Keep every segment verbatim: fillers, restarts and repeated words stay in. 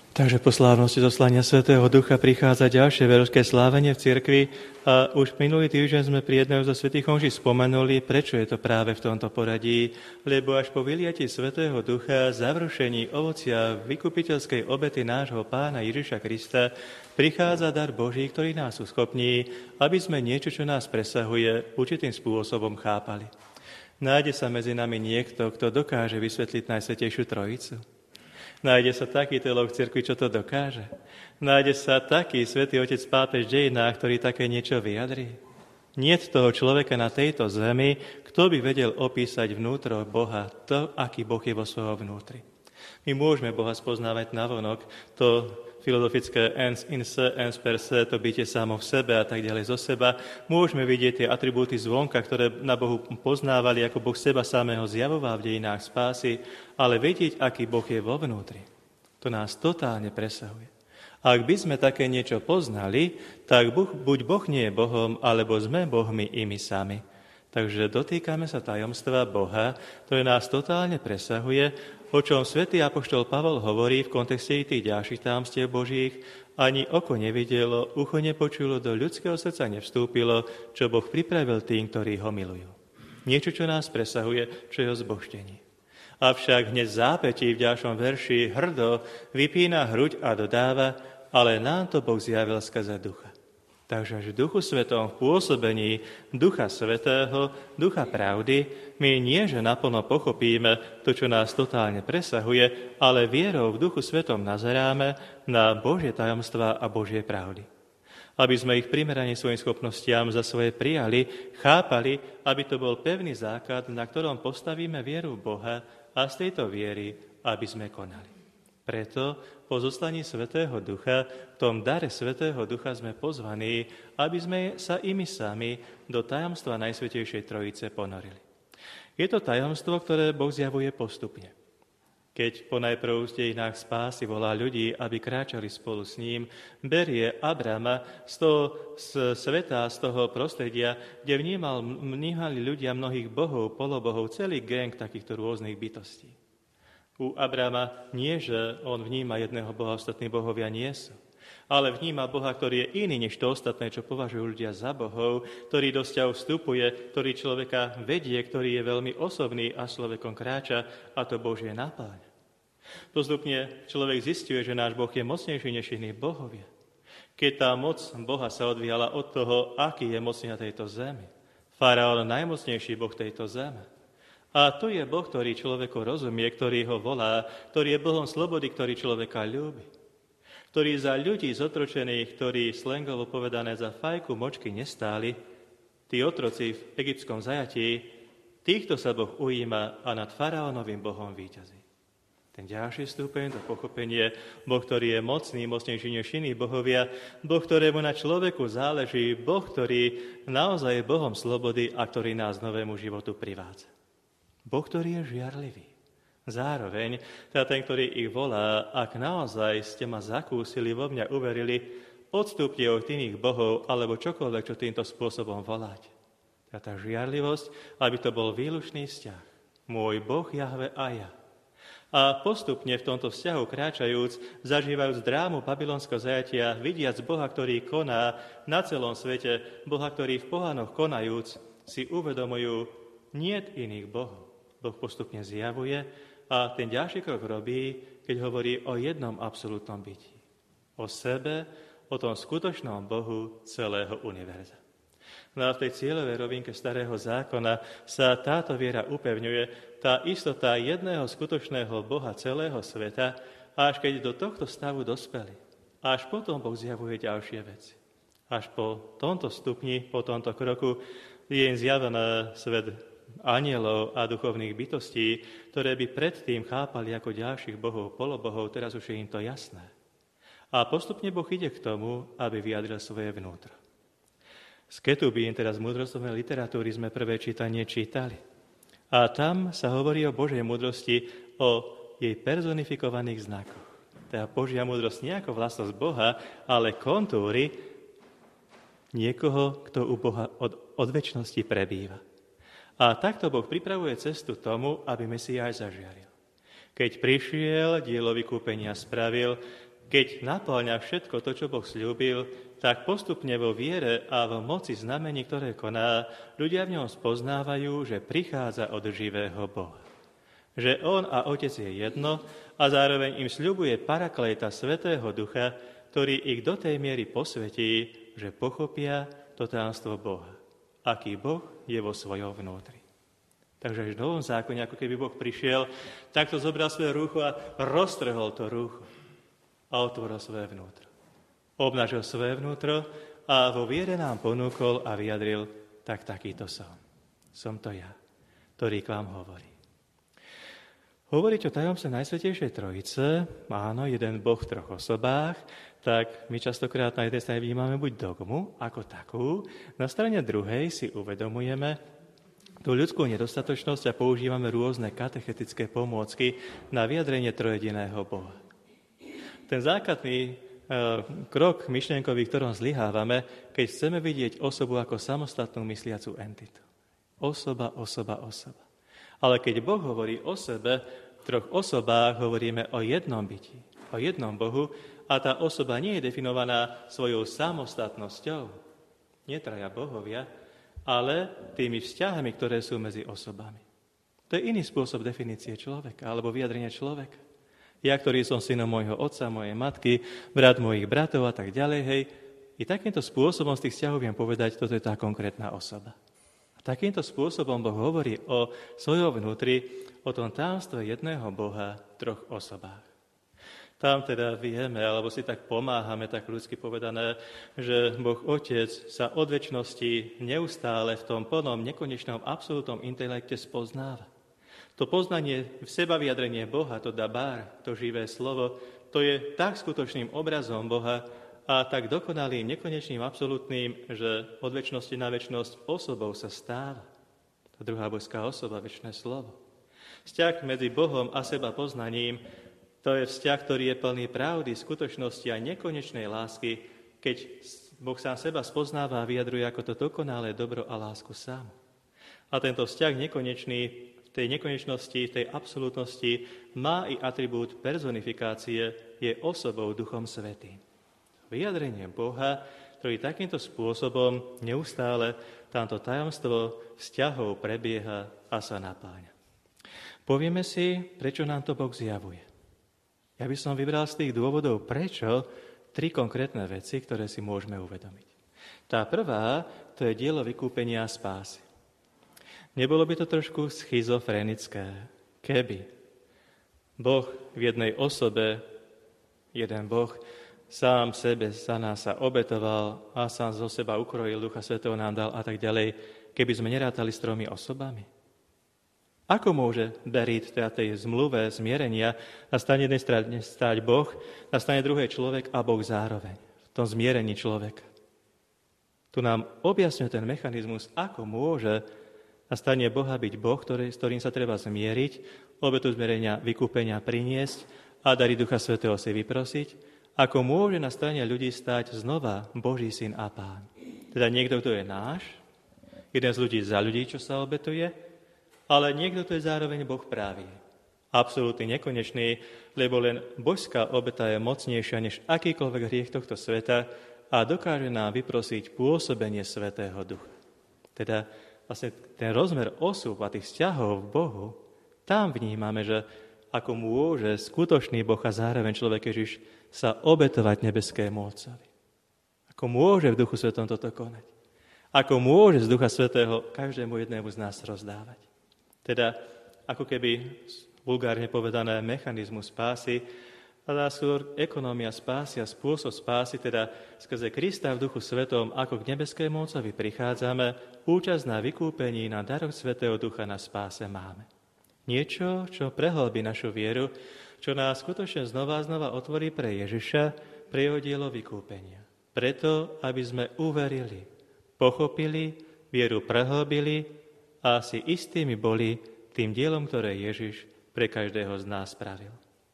Takže po slávnosti zoslania Svätého Ducha prichádza ďalšie veľké slávenie v cirkvi a už minulý týždeň sme pri jedného zo svätých omší spomenuli, prečo je to práve v tomto poradí, lebo až po vyliatí Svätého Ducha, završení ovocia vykupiteľskej obety nášho Pána Ježiša Krista, prichádza dar Boží, ktorý nás uschopní, aby sme niečo, čo nás presahuje, určitým spôsobom chápali. Nájde sa medzi nami niekto, kto dokáže vysvetliť Najsvätejšiu Trojicu? Nájde sa taký teológ v cirkvi, čo to dokáže? Nájde sa taký svätý otec pápež v dejinách, ktorý také niečo vyjadrí? Niet toho človeka na tejto zemi, kto by vedel opísať vnútro Boha, to, aký Boh je vo svojom vnútri. My môžeme Boha spoznávať navonok, to filozofické ens in se, ens per se, to bytie samo v sebe a tak ďalej zo seba. Môžeme vidieť tie atribúty zvonka, ktoré na Bohu poznávali, ako Boh seba samého zjavoval v dejinách spásy, ale vedieť, aký Boh je vo vnútri, to nás totálne presahuje. Ak by sme také niečo poznali, tak buď Boh nie je Bohom, alebo sme Bohmi i my sami. Takže dotýkame sa tajomstva Boha, ktoré nás totálne presahuje, o čom svätý apoštol Pavol hovorí v kontexte tých ďalších tajomstiev Božích, ani oko nevidelo, ucho nepočulo, do ľudského srdca nevstúpilo, čo Boh pripravil tým, ktorí ho milujú. Niečo, čo nás presahuje, čo je o zbožtení. Avšak hneď zápätí v ďalšom verši hrdo vypína hruď a dodáva, ale nám to Boh zjavil skrze Ducha. Takže až v Duchu Svetom, v pôsobení Ducha Svätého, Ducha pravdy, my nie, že naplno pochopíme to, čo nás totálne presahuje, ale vierou v Duchu Svetom nazeráme na Božie tajomstvá a Božie pravdy. Aby sme ich primerane svojim schopnostiam za svoje prijali, chápali, aby to bol pevný základ, na ktorom postavíme vieru v Boha a z tejto viery, aby sme konali. Preto po zoslaní Svätého Ducha, v tom dare Svätého Ducha sme pozvaní, aby sme sa i my sami do tajomstva Najsvätejšej Trojice ponorili. Je to tajomstvo, ktoré Boh zjavuje postupne. Keď ponajprv v dejinách spásy volá ľudí, aby kráčali spolu s ním, berie Abrama z toho z sveta, z toho prostredia, kde vnímal, vnímali ľudia mnohých bohov, polobohov, celý gang takýchto rôznych bytostí. U Abrama nie, že on vníma jedného Boha, ostatní bohovia nie sú. Ale vníma Boha, ktorý je iný než to ostatné, čo považujú ľudia za bohov, ktorý do vzťahu vstupuje, ktorý človeka vedie, ktorý je veľmi osobný a človekom kráča a to Božie napáľa. Postupne človek zisťuje, že náš Boh je mocnejší než iní bohovia. Keď tá moc Boha sa odvíjala od toho, aký je mocný na tejto zemi. Faraón najmocnejší Boh tejto zeme. A to je Boh, ktorý človeku rozumie, ktorý ho volá, ktorý je Bohom slobody, ktorý človeka ľúbi. Ktorý za ľudí zotročených, ktorí slangovo povedané za fajku močky nestáli, tí otroci v egyptskom zajatí, týchto sa Boh ujíma a nad faraónovým Bohom víťazí. Ten ďalší stupeň, to pochopenie, Boh, ktorý je mocný, mocnejší než iní bohovia, Boh, ktorému na človeku záleží, Boh, ktorý naozaj je Bohom slobody a ktorý nás novému životu privádza. Boh, ktorý je žiarlivý. Zároveň, teda ten, ktorý ich volá, ak naozaj ste ma zakúsili, vo mňa uverili, odstúpte od iných bohov, alebo čokoľvek, čo týmto spôsobom voláte. Teda tá žiarlivosť, aby to bol výlučný vzťah. Môj Boh, Jahve a ja. A postupne v tomto vzťahu kráčajúc, zažívajúc drámu babylonského zajatia, vidiac Boha, ktorý koná na celom svete, Boha, ktorý v pohanoch konajúc, si uvedomujú, niet iných bohov. Boh postupne zjavuje a ten ďalší krok robí, keď hovorí o jednom absolútnom byti. O sebe, o tom skutočnom Bohu celého univerza. No a v tej cieľovej rovinke Starého zákona sa táto viera upevňuje, tá istota jedného skutočného Boha celého sveta, až keď do tohto stavu dospeli. Až potom Boh zjavuje ďalšie veci. Až po tomto stupni, po tomto kroku je im zjavený svet anielov a duchovných bytostí, ktoré by predtým chápali ako ďalších bohov, polobohov, teraz už je im to jasné. A postupne Boh ide k tomu, aby vyjadril svoje vnútro. Z Ketubín, teda z múdrostovnej literatúry, sme prvé čítanie čítali. A tam sa hovorí o Božej múdrosti, o jej personifikovaných znakoch. Teda Božia múdrosť nie ako vlastnosť Boha, ale kontúry niekoho, kto u Boha od, od večnosti prebýva. A takto Boh pripravuje cestu tomu, aby Mesiáš zažiaril. Keď prišiel, dielo vykúpenia spravil, Keď napĺňa všetko to, čo Boh sľúbil, tak postupne vo viere a v moci znamení, ktoré koná, ľudia v ňom spoznávajú, že prichádza od živého Boha. Že on a Otec je jedno a zároveň im sľubuje parakléta Svätého Ducha, ktorý ich do tej miery posvetí, že pochopia to tajomstvo Boha. Aký Boh je vo svojom vnútri. Takže až v Novom zákone, ako keby Boh prišiel, takto zobral svoje rúcho a roztrhol to rúcho a otvoril svoje vnútro. Obnažil svoje vnútro a vo viere nám ponúkol a vyjadril, tak takýto som. Som to ja, ktorý k vám hovorí. Hovoriť o tajomstve Najsvätejšej Trojice, áno, jeden Boh v troch osobách, tak my častokrát na jednej strane vnímame buď dogmu ako takú, na strane druhej si uvedomujeme tú ľudskú nedostatočnosť a používame rôzne katechetické pomôcky na vyjadrenie trojediného Boha. Ten základný e, krok myšlienkový, v ktorom zlyhávame, keď chceme vidieť osobu ako samostatnú mysliacu entitu. Osoba, osoba, osoba. Ale keď Boh hovorí o sebe, v troch osobách hovoríme o jednom byti, o jednom Bohu a tá osoba nie je definovaná svojou samostatnosťou, nie traja bohovia, ale tými vzťahami, ktoré sú medzi osobami. To je iný spôsob definície človeka alebo vyjadrenia človeka. Ja, ktorý som synom môjho otca, mojej matky, brat mojich bratov a tak ďalej, hej, i takýmto spôsobom z tých vzťahov viem povedať, toto je tá konkrétna osoba. A takýmto spôsobom Boh hovorí o svojom vnútri, o tom tajomstve jedného Boha v troch osobách. Tam teda vieme, alebo si tak pomáhame, tak ľudsky povedané, že Boh Otec sa od večnosti neustále v tom plnom, nekonečnom, absolútnom intelekte spoznáva. To poznanie, v seba vyjadrenie Boha, to dabár, to živé slovo, to je tak skutočným obrazom Boha a tak dokonalým, nekonečným, absolútnym, že od večnosti na večnosť osobou sa stáva. To druhá božská osoba, večné slovo. Vzťah medzi Bohom a seba poznaním, to je vzťah, ktorý je plný pravdy, skutočnosti a nekonečnej lásky, keď Boh sám seba spoznáva a vyjadruje ako to dokonalé dobro a lásku sám. A tento vzťah nekonečný, v tej nekonečnosti, v tej absolútnosti má i atribút personifikácie, je osobou Duchom Svätým. Vyjadrenie Boha, ktorý takýmto spôsobom neustále táto tajomstvo vzťahov prebieha a sa napáňa. Povieme si, prečo nám to Boh zjavuje. Ja by som vybral z tých dôvodov, prečo, tri konkrétne veci, ktoré si môžeme uvedomiť. Tá prvá, to je dielo vykúpenia a spásy. Nebolo by to trošku schizofrenické, keby Boh v jednej osobe, jeden Boh, sám sebe za nás sa obetoval a sám zo seba ukrojil, Ducha Svätého nám dal a tak ďalej, keby sme nerátali s tromi osobami? Ako môže veriť teda tej zmluve zmierenia na strane jednej strane stáť Boh, na strane druhej človek a Boh zároveň, v tom zmierení človeka? Tu nám objasňuje ten mechanizmus, ako môže na strane Boha byť Boh, ktorý, s ktorým sa treba zmieriť, obetu zmierenia, vykúpenia priniesť a dary Ducha Svätého si vyprosiť, ako môže na strane ľudí stáť znova Boží syn a Pán. Teda niekto, kto je náš, jeden z ľudí za ľudí, čo sa obetuje, ale niekto, kto je zároveň Boh právý. Absolútne nekonečný, lebo len božská obeta je mocnejšia než akýkoľvek hriech tohto sveta a dokáže nám vyprosiť pôsobenie Svätého Ducha. Teda vlastne ten rozmer osôb a tých vzťahov v Bohu, tam vnímame, že ako môže skutočný Boh a zároveň človek Ježiš sa obetovať nebeskému Otcovi. Ako môže v Duchu Svetom toto konať. Ako môže z Ducha Svätého každému jednému z nás rozdávať. Teda ako keby vulgárne povedané mechanizmus spásy, a skôr ekonómia spásy a spôsob spásy, teda skrze Krista v Duchu Svetom, ako k nebeskému Otcovi prichádzame, účasť na vykúpení, na daroch Svätého Ducha na spáse máme. Niečo, čo prehlbí našu vieru, čo nás skutočne znova a znova otvorí pre Ježiša, pre jeho dielo vykúpenia. Preto, aby sme uverili, pochopili, vieru prehlbili a si istými boli tým dielom, ktoré Ježiš pre každého z nás spravil.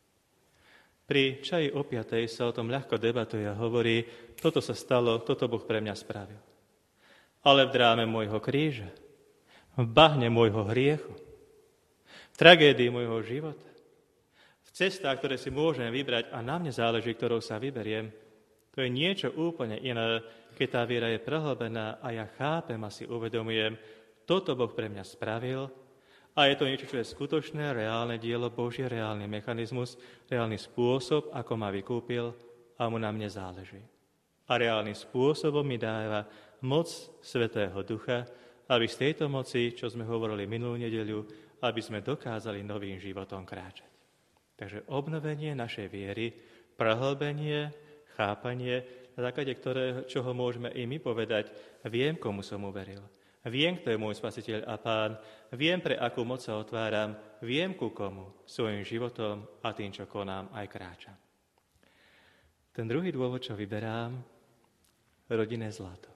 Pri čaji o piatej sa o tom ľahko debatuje a hovorí, toto sa stalo, toto Boh pre mňa spravil. Ale v dráme môjho kríža, v bahne môjho hriechu, v tragédii môjho života, v Cesta, ktoré si môžem vybrať a na mne záleží, ktorou sa vyberiem, to je niečo úplne iné, keď tá viera je prehlbená a ja chápem a si uvedomujem, toto Boh pre mňa spravil a je to niečo, čo je skutočné, reálne dielo Božie, reálny mechanizmus, reálny spôsob, ako ma vykúpil a mu na mne záleží. A reálnym spôsobom mi dáva moc Svätého Ducha, aby z tejto moci, čo sme hovorili minulú nedeľu, aby sme dokázali novým životom kráčať. Takže obnovenie našej viery, prehlbenie, chápanie, na základe ktorého, čoho môžeme i my povedať, viem, komu som uveril. Viem, kto je môj spasiteľ a pán. Viem, pre akú moc sa otváram. Viem, ku komu svojim životom a tým, čo konám, aj kráčam. Ten druhý dôvod, čo vyberám, rodinné zlato.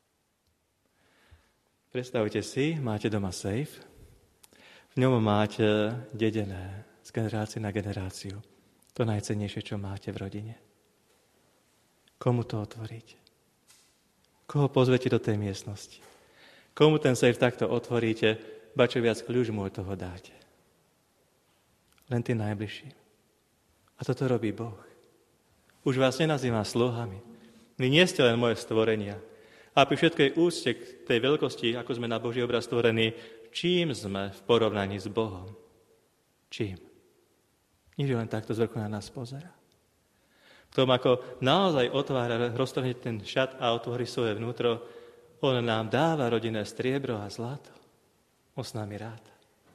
Predstavte si, máte doma sejf, v ňom máte dedené z generácie na generáciu to najcennejšie, čo máte v rodine. Komu to otvoríte? Koho pozvete do tej miestnosti? Komu ten sejf takto otvoríte, ba čo viac kľúč mu od toho dáte? Len tým najbližším. A toto robí Boh. Už vás nenazývam sluhami. Vy nie ste len moje stvorenia. A pri všetkej úcte k tej veľkosti, ako sme na Boží obraz stvorení, čím sme v porovnaní s Bohom? Čím? Nie len takto zvrchu na nás pozerá. V tom, ako naozaj otvára, roztrhne ten šat a otvorí svoje vnútro, on nám dáva rodinné striebro a zlato. On s nami ráta.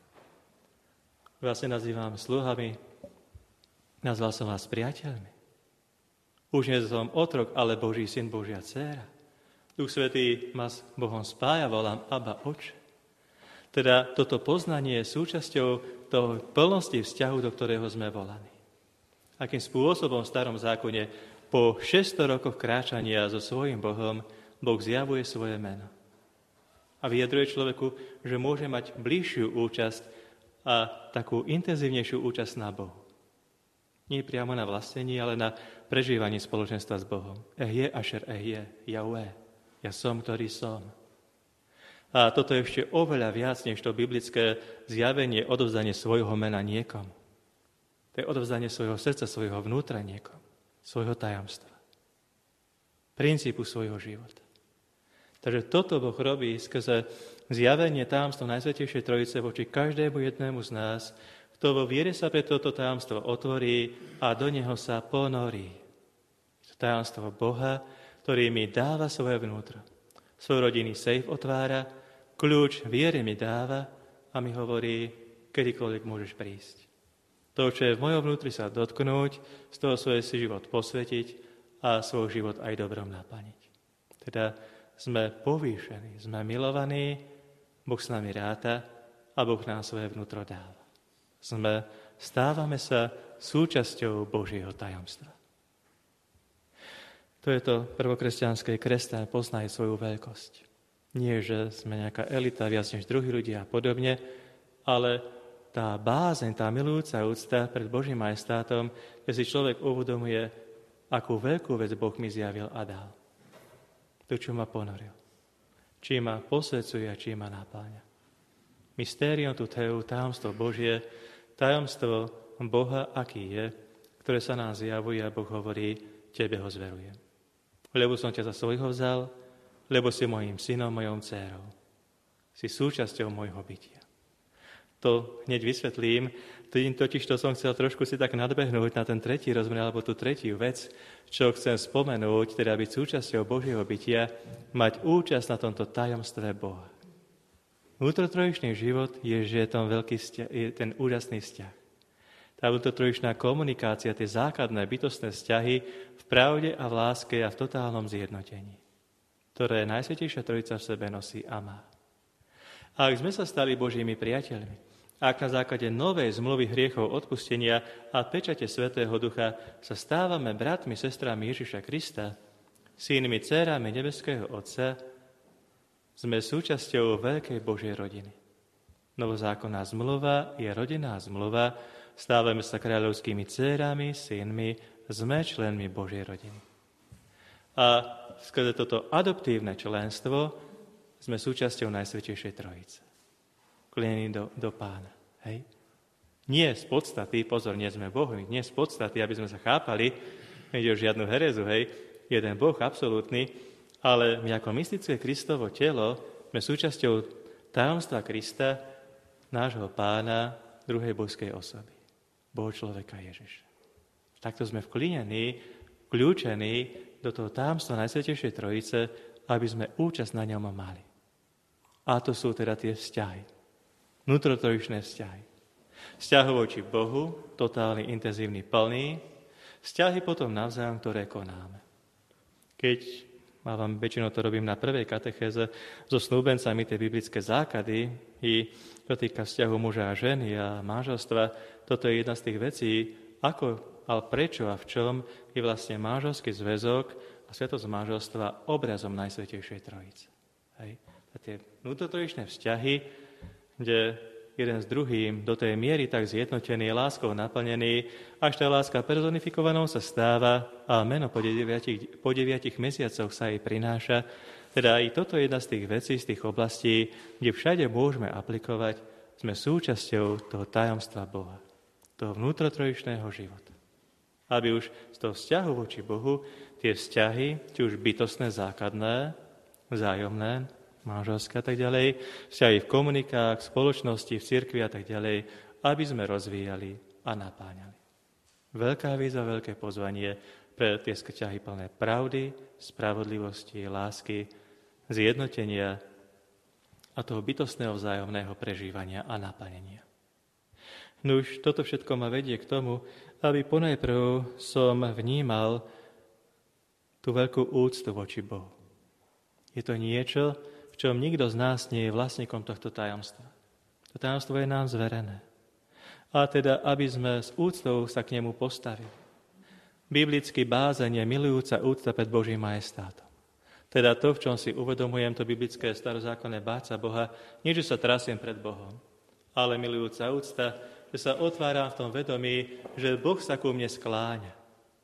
Vás nenazývam sluhami, nazval som vás priateľmi. Už nie som otrok, ale Boží syn, Božia dcéra. Duch Svätý ma s Bohom spája, volám Abba, Oče. Teda toto poznanie je súčasťou toho plnosti vzťahu, do ktorého sme volaní. Akým spôsobom v starom zákone po šesťsto rokoch kráčania so svojím Bohom Boh zjavuje svoje meno. A vyjadruje človeku, že môže mať bližšiu účasť a takú intenzívnejšiu účasť na Bohu. Nie priamo na vlastnení, ale na prežívaní spoločenstva s Bohom. Ehje ašer ehje, Jahvé. Ja som, ktorý som. A toto je ešte oveľa viac, než to biblické zjavenie, odovzdanie svojho mena niekomu. To je odovzdanie svojho srdca, svojho vnútra niekomu, svojho tajomstva, princípu svojho života. Takže toto Boh robí skrze zjavenie tajomstva Najsvätejšej Trojice voči každému jednému z nás, kto vo viere sa pre toto tajomstvo otvorí a do neho sa ponorí. To tajomstvo Boha, ktorý mi dáva svoje vnútro. Svoj rodinný sejf otvára, kľúč viery mi dáva a mi hovorí, kedykoľvek môžeš prísť. To, čo je v mojom vnútri sa dotknúť, z toho svoj si život posvetiť a svoj život aj dobrom naplniť. Teda sme povýšení, sme milovaní, Boh s nami ráta a Boh nám svoje vnútro dáva. Sme, stávame sa súčasťou Božieho tajomstva. To je to prvokresťanské, kresťan poznaje svoju veľkosť. Nie, že sme nejaká elita, viac než druhí ľudia a podobne, ale tá bázeň, tá milujúca úcta pred Božím majestátom, kde si človek uvedomuje, akú veľkú vec Boh mi zjavil a dal. To, čo ma ponoril. Či ma posvedzuje a či ma napáňa. Mystérium tu teu, tajomstvo Božie, tajomstvo Boha, aký je, ktoré sa nám zjavuje a Boh hovorí, tebe ho zverujem. Lebo som ťa za svojho vzal, lebo si mojím synom, mojou dcérou. Si súčasťou môjho bytia. To hneď vysvetlím, tým totiž to som chcel trošku si tak nadbehnúť na ten tretí rozmer, alebo tú tretiu vec, čo chcem spomenúť, teda byť súčasťou Božieho bytia, mať účasť na tomto tajomstve Boha. Vnútrotrojičný život je, že je tam veľký vzťah, je ten úžasný vzťah. Tá vnútrotrojičná komunikácia, tie základné bytostné vzťahy v pravde a v láske a v totálnom zjednotení, ktoré Najsvätejšia Trojica v sebe nosí a má. A ak sme sa stali Božími priateľmi, ak na základe novej zmluvy hriechov odpustenia a pečate Svätého Ducha sa stávame bratmi, sestrami Ježiša Krista, synmi, dcérami nebeského Otca, sme súčasťou veľkej Božej rodiny. Novozákonná zmluva je rodinná zmluva, stávame sa kráľovskými dcérami, synmi, sme členmi Božej rodiny. A skrze toto adoptívne členstvo sme súčasťou Najsvätejšej Trojice. Kliení do, do Pána. Hej? Nie z podstaty, pozor, nie sme Bohmi, nie z podstaty, aby sme sa chápali, nejde o žiadnu herezu, hej, jeden Boh absolútny, ale my ako mystické Kristovo telo sme súčasťou tajomstva Krista, nášho Pána, druhej božskej osoby, Boha človeka Ježiša. Takto sme vklínení, vkľúčení do toho tajomstva Najsvätejšej Trojice, aby sme účasť na ňom mali. A to sú teda tie vzťahy, vnútrotrojičné vzťahy. Vzťah voči Bohu, totálny, intenzívny, plný, vzťahy potom navzájom, ktoré konáme. Keď, mám väčšinou to robím na prvej katechéze, so snúbencami tie biblické základy, i to týka vzťahu muža a ženy a manželstva, toto je jedna z tých vecí, ako, ale prečo a v čom je vlastne manželský zväzok a svätosť manželstva obrazom Najsvätejšej Trojice. Hej. A tie vnútrotrojičné vzťahy, kde jeden s druhým do tej miery tak zjednotený, láskou naplnený, až tá láska personifikovanou sa stáva a meno po deviatich, po deviatich mesiacoch sa jej prináša. Teda i toto je jedna z tých vecí, z tých oblastí, kde všade môžeme aplikovať, sme súčasťou toho tajomstva Boha, toho vnútrotrojičného života. Aby už z toho vzťahu voči Bohu tie vzťahy, či už bytostné, základné, vzájomné, manželské a tak ďalej, vzťahy v komunikách, v spoločnosti, v cirkvi a tak ďalej, aby sme rozvíjali a napáňali. Veľká výzva, veľké pozvanie pre tie vzťahy plné pravdy, spravodlivosti, lásky, zjednotenia a toho bytostného vzájomného prežívania a naplnenia. Nuž, toto všetko ma vedie k tomu, aby ponajprv som vnímal tú veľkú úctu voči Bohu. Je to niečo, v čom nikto z nás nie je vlastníkom tohto tajomstva. To tajomstvo je nám zverené. A teda, aby sme s úctou sa k nemu postavili. Biblický bázeň je milujúca úcta pred Božím majestátom. Teda to, v čom si uvedomujem to biblické starozákonné báť sa Boha, nie, že sa trasiem pred Bohom, ale milujúca úcta, že sa otváram v tom vedomí, že Boh sa ku mne skláňa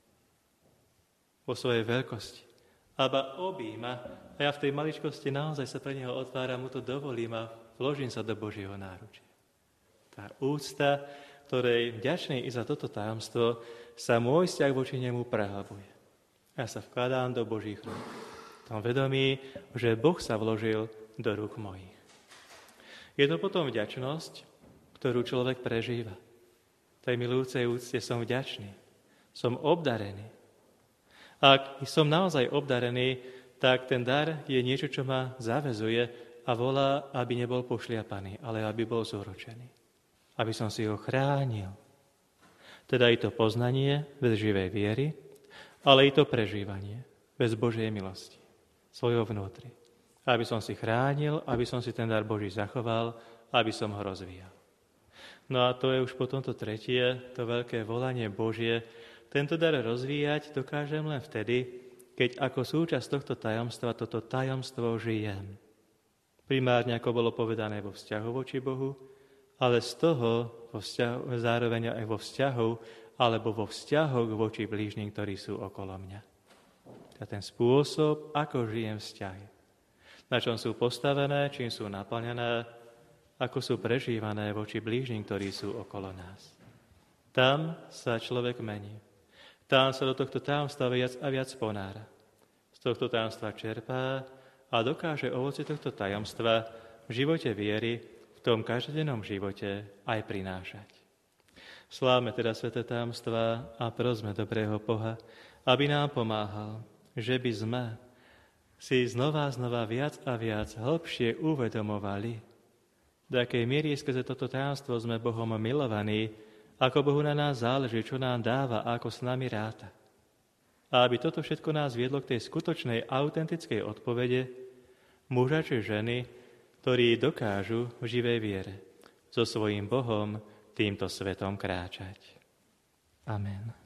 vo svojej veľkosti. Aba objíma a ja v tej maličkosti naozaj sa pre neho otváram, mu to dovolím a vložím sa do Božieho náručia. Tá úcta, ktorej vďačný i za toto tajomstvo, sa môj vzťah voči nemu prehlbuje. Ja sa vkladám do Božích rúk. V tom vedomí, že Boh sa vložil do rúk mojich. Je to potom vďačnosť, ktorú človek prežíva. Tej milujúcej úcte som vďačný. Som obdarený. Ak som naozaj obdarený, tak ten dar je niečo, čo ma zaväzuje a volá, aby nebol pošliapaný, ale aby bol zúročený. Aby som si ho chránil. Teda i to poznanie bez živej viery, ale i to prežívanie bez Božej milosti, svojho vnútri. Aby som si chránil, aby som si ten dar Boží zachoval, aby som ho rozvíjal. No a to je už potom to tretie, to veľké volanie Božie. Tento dar rozvíjať dokážem len vtedy, keď ako súčasť tohto tajomstva toto tajomstvo žijem. Primárne, ako bolo povedané, vo vzťahu voči Bohu, ale z toho vo vzťahu, zároveň aj vo vzťahu, alebo vo vzťahoch voči blížnym, ktorí sú okolo mňa. A ten spôsob, ako žijem vzťahy. Na čom sú postavené, čím sú naplnené, ako sú prežívané voči blížnym, ktorí sú okolo nás. Tam sa človek mení. Tam sa do tohto tajomstva viac a viac ponára. Z tohto tajomstva čerpá a dokáže ovocie tohto tajomstva v živote viery, v tom každodennom živote aj prinášať. Slávme teda sväté tajomstvá a prosme dobrého Boha, aby nám pomáhal, že by sme si znova a znova viac a viac hlbšie uvedomovali, do akej miery skrze toto tajomstvo sme Bohom milovaní, ako Bohu na nás záleží, čo nám dáva a ako s nami ráta. A aby toto všetko nás viedlo k tej skutočnej, autentickej odpovede muža či ženy, ktorí dokážu v živej viere so svojím Bohom týmto svetom kráčať. Amen.